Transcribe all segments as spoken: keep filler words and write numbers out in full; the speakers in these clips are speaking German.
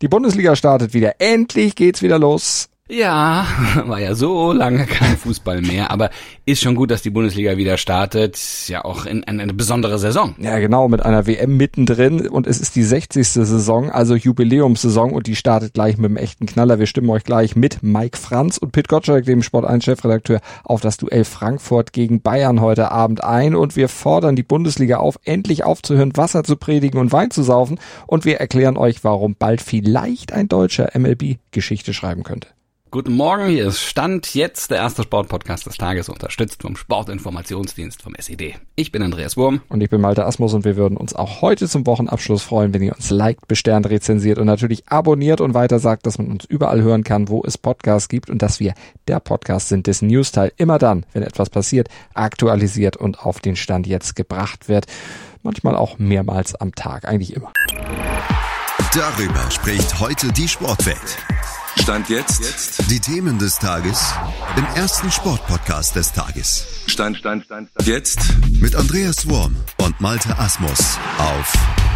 Die Bundesliga startet wieder. Endlich geht's wieder los. Ja, war ja so lange kein Fußball mehr, aber ist schon gut, dass die Bundesliga wieder startet. Ja, auch in, in eine besondere Saison. Ja, genau, mit einer W M mittendrin und es ist die sechzigste Saison, also Jubiläumssaison und die startet gleich mit einem echten Knaller. Wir stimmen euch gleich mit Mike Franz und Pit Gottschalk, dem Sport eins Chefredakteur, auf das Duell Frankfurt gegen Bayern heute Abend ein und wir fordern die Bundesliga auf, endlich aufzuhören, Wasser zu predigen und Wein zu saufen und wir erklären euch, warum bald vielleicht ein Deutscher M L B-Geschichte schreiben könnte. Guten Morgen, hier ist Stand jetzt der erste Sportpodcast des Tages, unterstützt vom Sportinformationsdienst vom S E D. Ich bin Andreas Wurm. Und ich bin Malte Asmus und wir würden uns auch heute zum Wochenabschluss freuen, wenn ihr uns liked, besternt, rezensiert und natürlich abonniert und weiter sagt, dass man uns überall hören kann, wo es Podcasts gibt und dass wir der Podcast sind, dessen Newsteil immer dann, wenn etwas passiert, aktualisiert und auf den Stand jetzt gebracht wird. Manchmal auch mehrmals am Tag, eigentlich immer. Darüber spricht heute die Sportwelt. Stand jetzt. jetzt die Themen des Tages im ersten Sportpodcast des Tages. Stand, Stand, Stand, Stand. Jetzt mit Andreas Wurm und Malte Asmus auf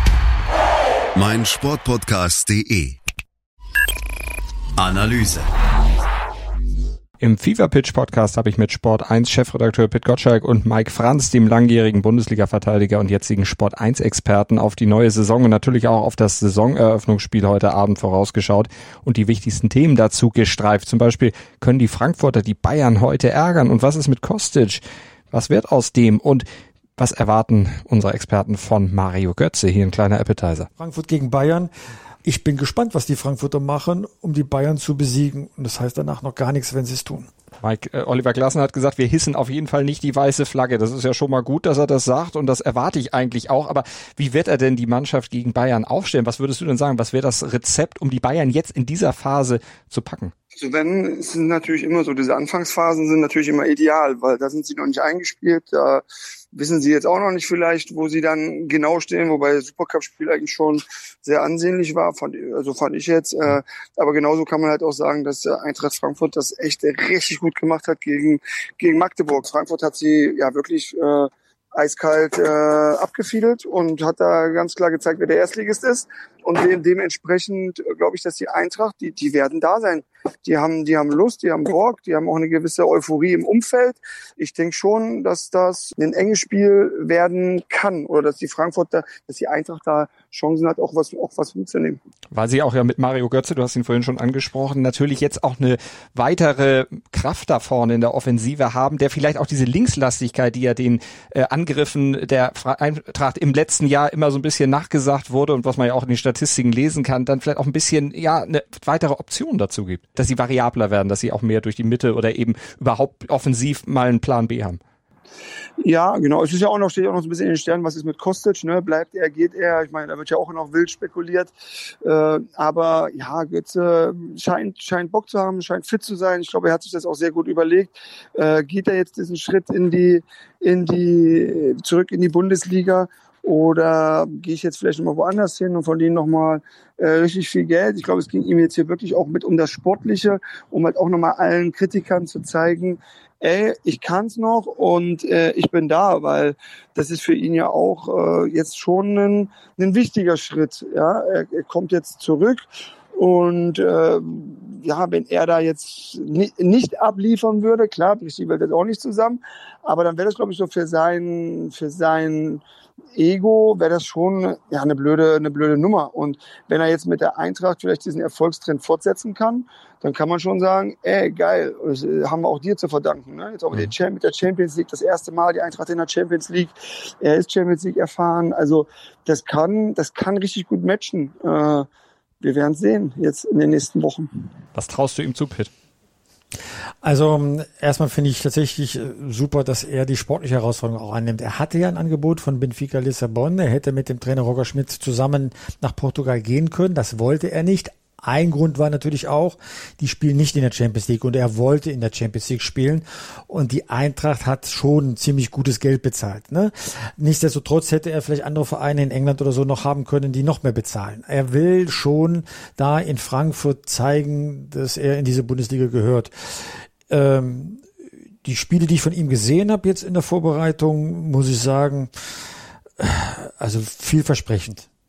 meinsportpodcast punkt de. Analyse. Im FIFA-Pitch-Podcast habe ich mit Sport eins Chefredakteur Pit Gottschalk und Mike Franz, dem langjährigen Bundesliga-Verteidiger und jetzigen Sport eins Experten, auf die neue Saison und natürlich auch auf das Saisoneröffnungsspiel heute Abend vorausgeschaut und die wichtigsten Themen dazu gestreift. Zum Beispiel, können die Frankfurter die Bayern heute ärgern? Und was ist mit Kostic? Was wird aus dem? Und was erwarten unsere Experten von Mario Götze? Hier ein kleiner Appetizer. Frankfurt gegen Bayern. Ich bin gespannt, was die Frankfurter machen, um die Bayern zu besiegen. Und das heißt danach noch gar nichts, wenn sie es tun. Mike, äh, Oliver Glasner hat gesagt, wir hissen auf jeden Fall nicht die weiße Flagge. Das ist ja schon mal gut, dass er das sagt und das erwarte ich eigentlich auch. Aber wie wird er denn die Mannschaft gegen Bayern aufstellen? Was würdest du denn sagen? Was wäre das Rezept, um die Bayern jetzt in dieser Phase zu packen? Also wenn, es sind natürlich immer so, diese Anfangsphasen sind natürlich immer ideal, weil da sind sie noch nicht eingespielt, da wissen sie jetzt auch noch nicht vielleicht, wo sie dann genau stehen, wobei das Supercup-Spiel eigentlich schon sehr ansehnlich war, fand, also fand ich jetzt. Äh, aber genauso kann man halt auch sagen, dass der Eintracht Frankfurt das echt richtig gut gemacht hat gegen gegen Magdeburg. Frankfurt hat sie ja wirklich äh, eiskalt äh, abgefiedelt und hat da ganz klar gezeigt, wer der Erstligist ist. Und de- dementsprechend äh, glaube ich, dass die Eintracht, die die werden da sein. Die haben, die haben Lust, die haben Bock, die haben auch eine gewisse Euphorie im Umfeld. Ich denke schon, dass das ein enges Spiel werden kann oder dass die Frankfurter, dass die Eintracht da Chancen hat, auch was, auch was mitzunehmen. Weil sie auch ja mit Mario Götze, du hast ihn vorhin schon angesprochen, natürlich jetzt auch eine weitere Kraft da vorne in der Offensive haben, der vielleicht auch diese Linkslastigkeit, die ja den äh, Angriffen der Eintracht im letzten Jahr immer so ein bisschen nachgesagt wurde und was man ja auch in den Statistiken lesen kann, dann vielleicht auch ein bisschen, ja, eine weitere Option dazu gibt. Dass sie variabler werden, dass sie auch mehr durch die Mitte oder eben überhaupt offensiv mal einen Plan B haben. Ja, genau. Es ist ja auch noch, steht auch noch so ein bisschen in den Sternen, was ist mit Kostic, ne? Bleibt er, geht er? Ich meine, da wird ja auch noch wild spekuliert. Äh, aber ja, Götze scheint, scheint Bock zu haben, scheint fit zu sein. Ich glaube, er hat sich das auch sehr gut überlegt. Äh, geht er jetzt diesen Schritt in die, in die, zurück in die Bundesliga? Oder gehe ich jetzt vielleicht nochmal woanders hin und verdiene nochmal äh, richtig viel Geld? Ich glaube, es ging ihm jetzt hier wirklich auch mit um das Sportliche, um halt auch nochmal allen Kritikern zu zeigen, ey, ich kann's noch und äh, ich bin da, weil das ist für ihn ja auch äh, jetzt schon ein, ein wichtiger Schritt. Ja, er, er kommt jetzt zurück. Und äh, ja, wenn er da jetzt ni- nicht abliefern würde, klar, bricht die Welt jetzt auch nicht zusammen, aber dann wäre das, glaube ich, so für sein für sein Ego wäre das schon ja eine blöde eine blöde Nummer. Und wenn er jetzt mit der Eintracht vielleicht diesen Erfolgstrend fortsetzen kann, dann kann man schon sagen, ey, geil, das haben wir auch dir zu verdanken. Ne? Jetzt auch mit, den, mit der Champions League, das erste Mal die Eintracht in der Champions League. Er ist Champions League erfahren, also das kann das kann richtig gut matchen. Äh, Wir werden es sehen jetzt in den nächsten Wochen. Was traust du ihm zu, Pit? Also erstmal finde ich tatsächlich super, dass er die sportliche Herausforderung auch annimmt. Er hatte ja ein Angebot von Benfica Lissabon. Er hätte mit dem Trainer Roger Schmidt zusammen nach Portugal gehen können. Das wollte er nicht. Ein Grund war natürlich auch, die spielen nicht in der Champions League und er wollte in der Champions League spielen und die Eintracht hat schon ziemlich gutes Geld bezahlt. Ne? Nichtsdestotrotz hätte er vielleicht andere Vereine in England oder so noch haben können, die noch mehr bezahlen. Er will schon da in Frankfurt zeigen, dass er in diese Bundesliga gehört. Ähm, die Spiele, die ich von ihm gesehen habe jetzt in der Vorbereitung, muss ich sagen, also vielversprechend.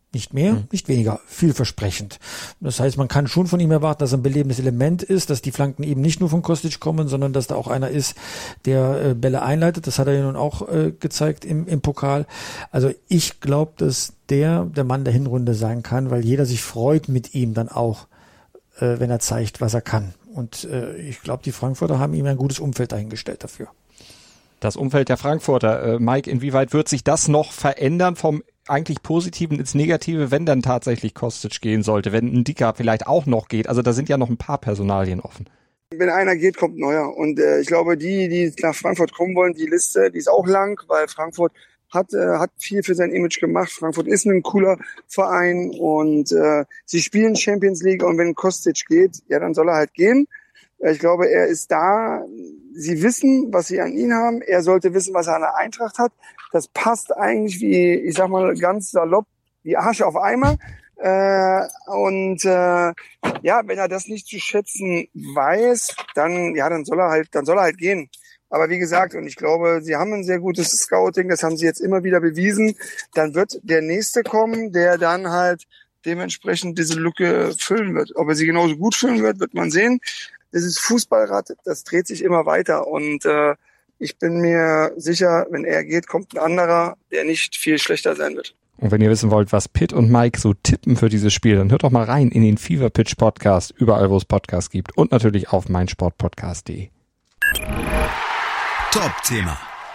Nicht mehr, mhm. nicht weniger, vielversprechend. Das heißt, man kann schon von ihm erwarten, dass er ein belebendes Element ist, dass die Flanken eben nicht nur von Kostic kommen, sondern dass da auch einer ist, der äh, Bälle einleitet. Das hat er ja nun auch äh, gezeigt im, im Pokal. Also ich glaube, dass der der Mann der Hinrunde sein kann, weil jeder sich freut mit ihm dann auch, äh, wenn er zeigt, was er kann. Und äh, ich glaube, die Frankfurter haben ihm ein gutes Umfeld dahingestellt dafür. Das Umfeld der Frankfurter. Äh, Mike, inwieweit wird sich das noch verändern vom eigentlich Positiven ins Negative, wenn dann tatsächlich Kostic gehen sollte, wenn ein Dicker vielleicht auch noch geht? Also da sind ja noch ein paar Personalien offen. Wenn einer geht, kommt ein neuer. Und äh, ich glaube, die, die nach Frankfurt kommen wollen, die Liste, die ist auch lang, weil Frankfurt hat äh, hat viel für sein Image gemacht. Frankfurt ist ein cooler Verein und äh, sie spielen Champions League. Und wenn Kostic geht, ja, dann soll er halt gehen. Ich glaube, er ist da. Sie wissen, was sie an ihn haben. Er sollte wissen, was er an der Eintracht hat. Das passt eigentlich wie, ich sag mal ganz salopp, wie Arsch auf Eimer. Äh, und äh, ja, wenn er das nicht zu schätzen weiß, dann ja, dann soll er halt, dann soll er halt gehen. Aber wie gesagt, und ich glaube, sie haben ein sehr gutes Scouting. Das haben sie jetzt immer wieder bewiesen. Dann wird der nächste kommen, der dann halt dementsprechend diese Lücke füllen wird. Ob er sie genauso gut füllen wird, wird man sehen. Das ist Fußballrad, das dreht sich immer weiter und äh, ich bin mir sicher, wenn er geht, kommt ein anderer, der nicht viel schlechter sein wird. Und wenn ihr wissen wollt, was Pitt und Mike so tippen für dieses Spiel, dann hört doch mal rein in den Fever Pitch Podcast, überall wo es Podcasts gibt und natürlich auf meinsportpodcast punkt de. Top-Thema.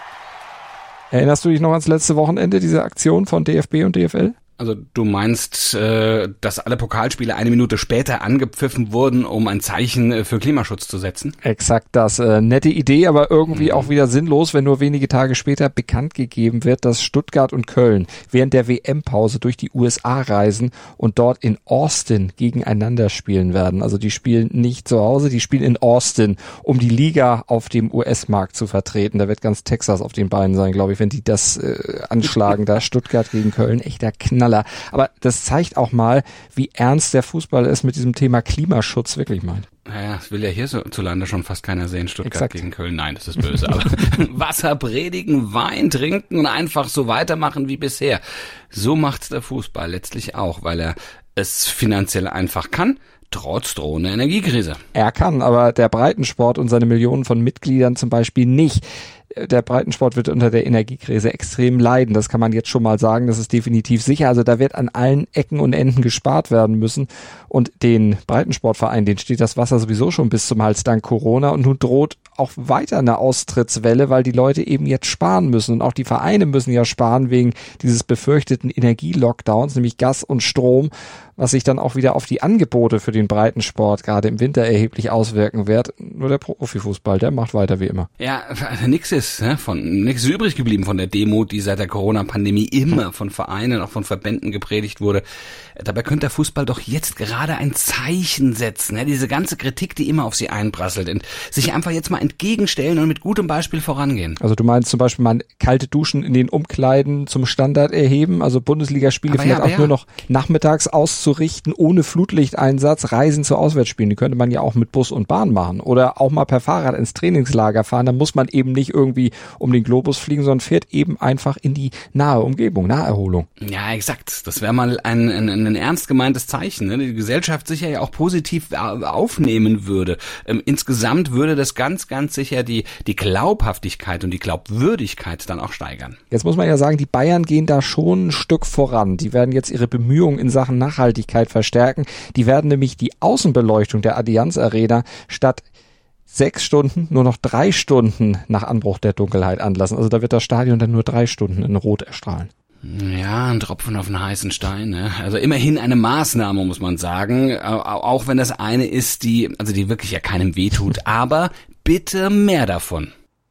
Erinnerst du dich noch ans letzte Wochenende, diese Aktion von D F B und D F L? Also du meinst, äh, dass alle Pokalspiele eine Minute später angepfiffen wurden, um ein Zeichen für Klimaschutz zu setzen? Exakt das. Äh, nette Idee, aber irgendwie mhm. auch wieder sinnlos, wenn nur wenige Tage später bekannt gegeben wird, dass Stuttgart und Köln während der W M-Pause durch die U S A reisen und dort in Austin gegeneinander spielen werden. Also die spielen nicht zu Hause, die spielen in Austin, um die Liga auf dem U S-Markt zu vertreten. Da wird ganz Texas auf den Beinen sein, glaube ich, wenn die das äh, anschlagen. Da Stuttgart gegen Köln, echter Knall. Aber das zeigt auch mal, wie ernst der Fußball es mit diesem Thema Klimaschutz wirklich meint. Naja, das will ja hierzulande schon fast keiner sehen, Stuttgart Exakt. Gegen Köln. Nein, das ist böse. Aber Wasser predigen, Wein trinken und einfach so weitermachen wie bisher. So macht's der Fußball letztlich auch, weil er es finanziell einfach kann. Trotz drohender Energiekrise. Er kann, aber der Breitensport und seine Millionen von Mitgliedern zum Beispiel nicht. Der Breitensport wird unter der Energiekrise extrem leiden. Das kann man jetzt schon mal sagen. Das ist definitiv sicher. Also da wird an allen Ecken und Enden gespart werden müssen. Und den Breitensportverein, den steht das Wasser sowieso schon bis zum Hals dank Corona. Und nun droht auch weiter eine Austrittswelle, weil die Leute eben jetzt sparen müssen. Und auch die Vereine müssen ja sparen wegen dieses befürchteten Energielockdowns, nämlich Gas und Strom, was sich dann auch wieder auf die Angebote für den Breitensport gerade im Winter erheblich auswirken wird. Nur der Profifußball, der macht weiter wie immer. Ja, nix ist, ne, von, nix ist übrig geblieben von der Demut, die seit der Corona-Pandemie immer von Vereinen, auch von Verbänden gepredigt wurde. Dabei könnte der Fußball doch jetzt gerade ein Zeichen setzen, ne? Diese ganze Kritik, die immer auf sie einprasselt, und sich einfach jetzt mal entgegenstellen und mit gutem Beispiel vorangehen. Also du meinst zum Beispiel mal kalte Duschen in den Umkleiden zum Standard erheben, also Bundesligaspiele aber vielleicht ja, auch ja. nur noch nachmittags auszurichten, ohne Flutlichteinsatz, Reisen zu Auswärtsspielen, die könnte man ja auch mit Bus und Bahn machen oder auch mal per Fahrrad ins Trainingslager fahren, da muss man eben nicht irgendwie um den Globus fliegen, sondern fährt eben einfach in die nahe Umgebung, Naherholung. Ja, exakt. Das wäre mal ein, ein, ein ernst gemeintes Zeichen, ne? Die Gesellschaft sicher ja auch positiv aufnehmen würde. Ähm, insgesamt würde das ganz, ganz sicher die, die Glaubhaftigkeit und die Glaubwürdigkeit dann auch steigern. Jetzt muss man ja sagen, die Bayern gehen da schon ein Stück voran. Die werden jetzt ihre Bemühungen in Sachen Nachhaltigkeit verstärken. Die werden nämlich die Außenbeleuchtung der Allianz Arena statt sechs Stunden nur noch drei Stunden nach Anbruch der Dunkelheit anlassen. Also da wird das Stadion dann nur drei Stunden in Rot erstrahlen. Ja, ein Tropfen auf den heißen Stein, ne? Also immerhin eine Maßnahme, muss man sagen, auch wenn das eine ist, die, also die wirklich ja keinem wehtut, aber bitte mehr davon.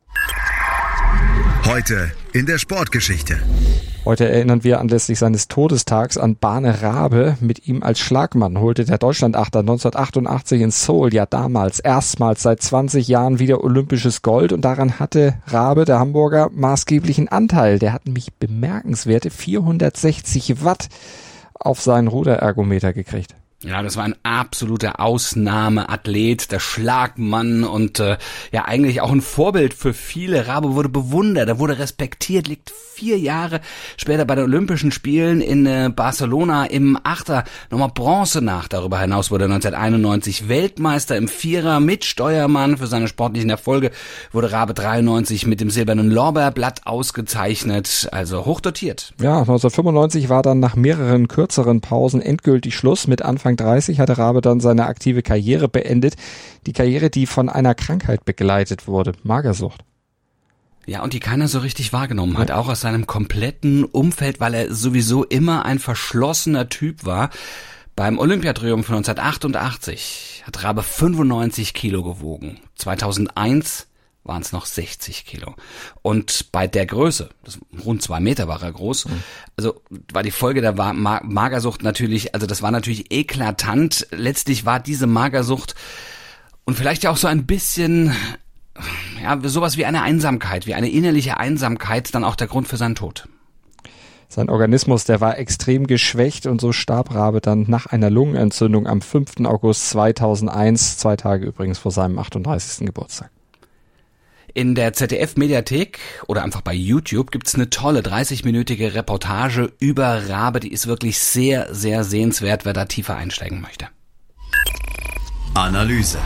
Heute in der Sportgeschichte. Heute erinnern wir anlässlich seines Todestags an Bane Raabe. Mit ihm als Schlagmann holte der Deutschlandachter neunzehnhundertachtundachtzig in Seoul ja damals erstmals seit zwanzig Jahren wieder olympisches Gold. Und daran hatte Raabe, der Hamburger, maßgeblichen Anteil. Der hat nämlich bemerkenswerte vierhundertsechzig Watt auf seinen Ruderergometer gekriegt. Ja, das war ein absoluter Ausnahmeathlet, der Schlagmann und äh, ja eigentlich auch ein Vorbild für viele. Rabe wurde bewundert, er wurde respektiert, liegt vier Jahre später bei den Olympischen Spielen in äh, Barcelona im Achter nochmal Bronze nach. Darüber hinaus wurde neunzehnhunderteinundneunzig Weltmeister im Vierer mit Steuermann. Für seine sportlichen Erfolge wurde Rabe dreiundneunzig mit dem silbernen Lorbeerblatt ausgezeichnet, also hochdotiert. Ja, neunzehnhundertfünfundneunzig war dann nach mehreren kürzeren Pausen endgültig Schluss. Mit Anfang dreißig hatte Rabe dann seine aktive Karriere beendet. Die Karriere, die von einer Krankheit begleitet wurde, Magersucht. Ja, und die keiner so richtig wahrgenommen hat, auch aus seinem kompletten Umfeld, weil er sowieso immer ein verschlossener Typ war. Beim Olympiatriumph neunzehnhundertachtundachtzig hat Rabe fünfundneunzig Kilo gewogen. zweitausendeins waren es noch sechzig Kilo. Und bei der Größe, das, rund zwei Meter war er groß, also war die Folge der Magersucht natürlich, also das war natürlich eklatant. Letztlich war diese Magersucht und vielleicht ja auch so ein bisschen, ja, sowas wie eine Einsamkeit, wie eine innerliche Einsamkeit, dann auch der Grund für seinen Tod. Sein Organismus, der war extrem geschwächt und so starb Rabe dann nach einer Lungenentzündung am fünften August zweitausendeins, zwei Tage übrigens vor seinem achtunddreißigsten Geburtstag. In der Z D F-Mediathek oder einfach bei YouTube gibt's eine tolle dreißigminütige Reportage über Rabe, die ist wirklich sehr, sehr sehenswert, wer da tiefer einsteigen möchte. Analyse.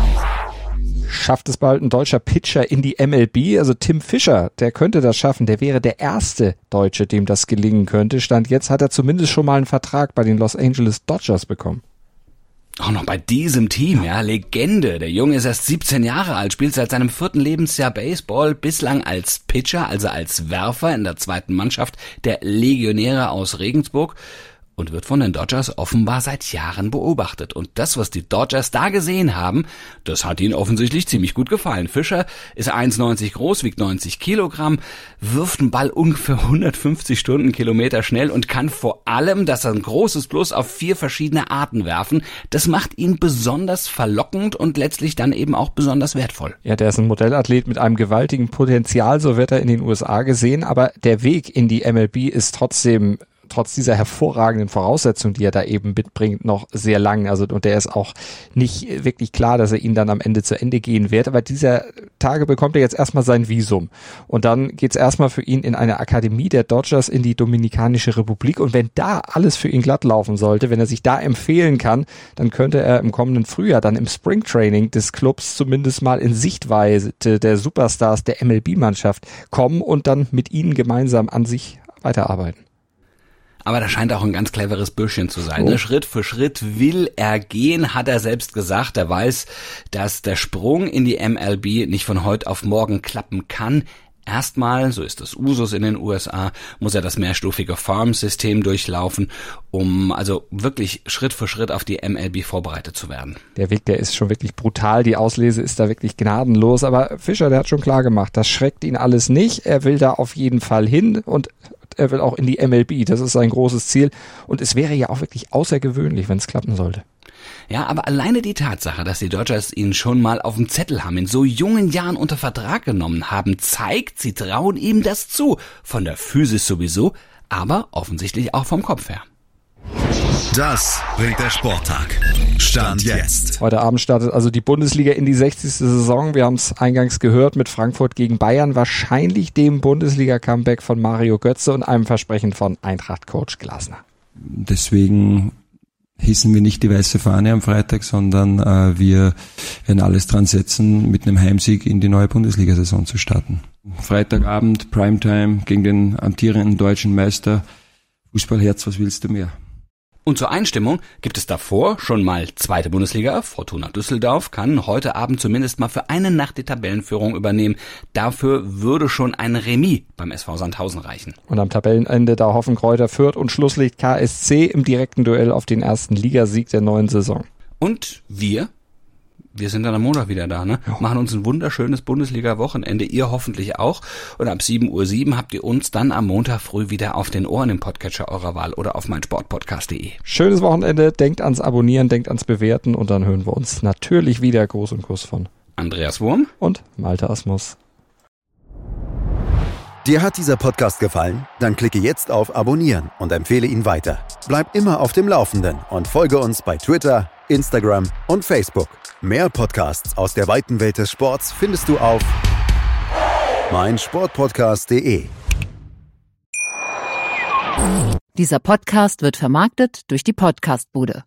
Schafft es bald ein deutscher Pitcher in die M L B? Also Tim Fischer, der könnte das schaffen. Der wäre der erste Deutsche, dem das gelingen könnte. Stand jetzt hat er zumindest schon mal einen Vertrag bei den Los Angeles Dodgers bekommen. Auch noch bei diesem Team, ja, Legende. Der Junge ist erst siebzehn Jahre alt, spielt seit seinem vierten Lebensjahr Baseball, bislang als Pitcher, also als Werfer in der zweiten Mannschaft der Legionäre aus Regensburg und wird von den Dodgers offenbar seit Jahren beobachtet. Und das, was die Dodgers da gesehen haben, das hat ihnen offensichtlich ziemlich gut gefallen. Fischer ist eins Komma neunzig groß, wiegt neunzig Kilogramm, wirft einen Ball ungefähr hundertfünfzig Stundenkilometer schnell und kann vor allem, das ist ein großes Plus, auf vier verschiedene Arten werfen. Das macht ihn besonders verlockend und letztlich dann eben auch besonders wertvoll. Ja, der ist ein Modellathlet mit einem gewaltigen Potenzial, so wird er in den U S A gesehen, aber der Weg in die M L B ist trotzdem trotz dieser hervorragenden Voraussetzungen, die er da eben mitbringt, noch sehr lang. Also, und der ist auch nicht wirklich klar, dass er ihn dann am Ende zu Ende gehen wird. Aber dieser Tage bekommt er jetzt erstmal sein Visum. Und dann geht's erstmal für ihn in eine Akademie der Dodgers in die Dominikanische Republik. Und wenn da alles für ihn glatt laufen sollte, wenn er sich da empfehlen kann, dann könnte er im kommenden Frühjahr dann im Springtraining des Clubs zumindest mal in Sichtweite der Superstars der M L B-Mannschaft kommen und dann mit ihnen gemeinsam an sich weiterarbeiten. Aber da scheint auch ein ganz cleveres Bürschchen zu sein. Oh. Schritt für Schritt will er gehen, hat er selbst gesagt. Er weiß, dass der Sprung in die M L B nicht von heute auf morgen klappen kann. Erstmal, so ist das Usus in den U S A, muss er das mehrstufige Farm-System durchlaufen, um also wirklich Schritt für Schritt auf die M L B vorbereitet zu werden. Der Weg, der ist schon wirklich brutal. Die Auslese ist da wirklich gnadenlos. Aber Fischer, der hat schon klar gemacht, das schreckt ihn alles nicht. Er will da auf jeden Fall hin und er will auch in die M L B. Das ist sein großes Ziel. Und es wäre ja auch wirklich außergewöhnlich, wenn es klappen sollte. Ja, aber alleine die Tatsache, dass die Dodgers ihn schon mal auf dem Zettel haben, in so jungen Jahren unter Vertrag genommen haben, zeigt, sie trauen ihm das zu. Von der Physis sowieso, aber offensichtlich auch vom Kopf her. Das bringt der Sporttag. Stand jetzt. Heute Abend startet also die Bundesliga in die sechzigste Saison. Wir haben es eingangs gehört mit Frankfurt gegen Bayern. Wahrscheinlich dem Bundesliga-Comeback von Mario Götze und einem Versprechen von Eintracht-Coach Glasner. Deswegen hissen wir nicht die weiße Fahne am Freitag, sondern äh, wir werden alles dran setzen, mit einem Heimsieg in die neue Bundesliga-Saison zu starten. Freitagabend, Primetime gegen den amtierenden deutschen Meister. Fußballherz, was willst du mehr? Und zur Einstimmung gibt es davor schon mal zweite Bundesliga. Fortuna Düsseldorf kann heute Abend zumindest mal für eine Nacht die Tabellenführung übernehmen. Dafür würde schon ein Remis beim S V Sandhausen reichen. Und am Tabellenende da hoffen Kräuter Fürth und Schlusslicht K S C im direkten Duell auf den ersten Ligasieg der neuen Saison. Und wir? Wir sind dann am Montag wieder da, ne? Ja. Machen uns ein wunderschönes Bundesliga-Wochenende. Ihr hoffentlich auch. Und ab sieben Uhr sieben habt ihr uns dann am Montag früh wieder auf den Ohren im Podcatcher eurer Wahl oder auf meinsportpodcast punkt de. Schönes Wochenende. Denkt ans Abonnieren, denkt ans Bewerten und dann hören wir uns natürlich wieder. Gruß und Kuss von Andreas Wurm und Malte Asmus. Dir hat dieser Podcast gefallen? Dann klicke jetzt auf Abonnieren und empfehle ihn weiter. Bleib immer auf dem Laufenden und folge uns bei Twitter, Instagram und Facebook. Mehr Podcasts aus der weiten Welt des Sports findest du auf meinsportpodcast punkt de. Dieser Podcast wird vermarktet durch die Podcastbude.